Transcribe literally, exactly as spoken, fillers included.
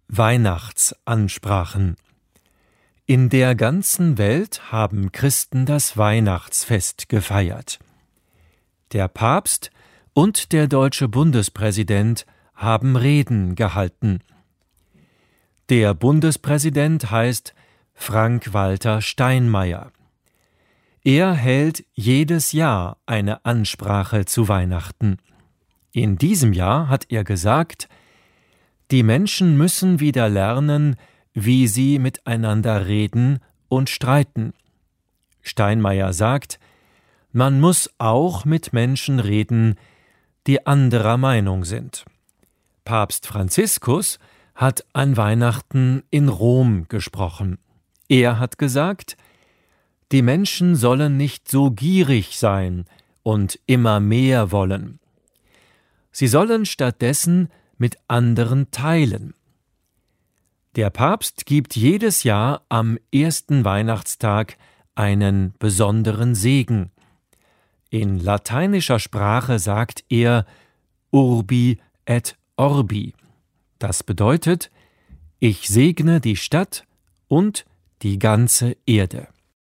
Weihnachtsansprachen. In der ganzen Welt haben Christen das Weihnachtsfest gefeiert. Der Papst und der deutsche Bundespräsident haben Reden gehalten. Der Bundespräsident heißt Frank-Walter Steinmeier. Er hält jedes Jahr eine Ansprache zu Weihnachten. In diesem Jahr hat er gesagt, die Menschen müssen wieder lernen, wie sie miteinander reden und streiten. Steinmeier sagt, man muss auch mit Menschen reden, die anderer Meinung sind. Papst Franziskus hat an Weihnachten in Rom gesprochen. Er hat gesagt, die Menschen sollen nicht so gierig sein und immer mehr wollen. Sie sollen stattdessen mit anderen teilen. Der Papst gibt jedes Jahr am ersten Weihnachtstag einen besonderen Segen. In lateinischer Sprache sagt er Urbi et Orbi. Das bedeutet, ich segne die Stadt und die ganze Erde.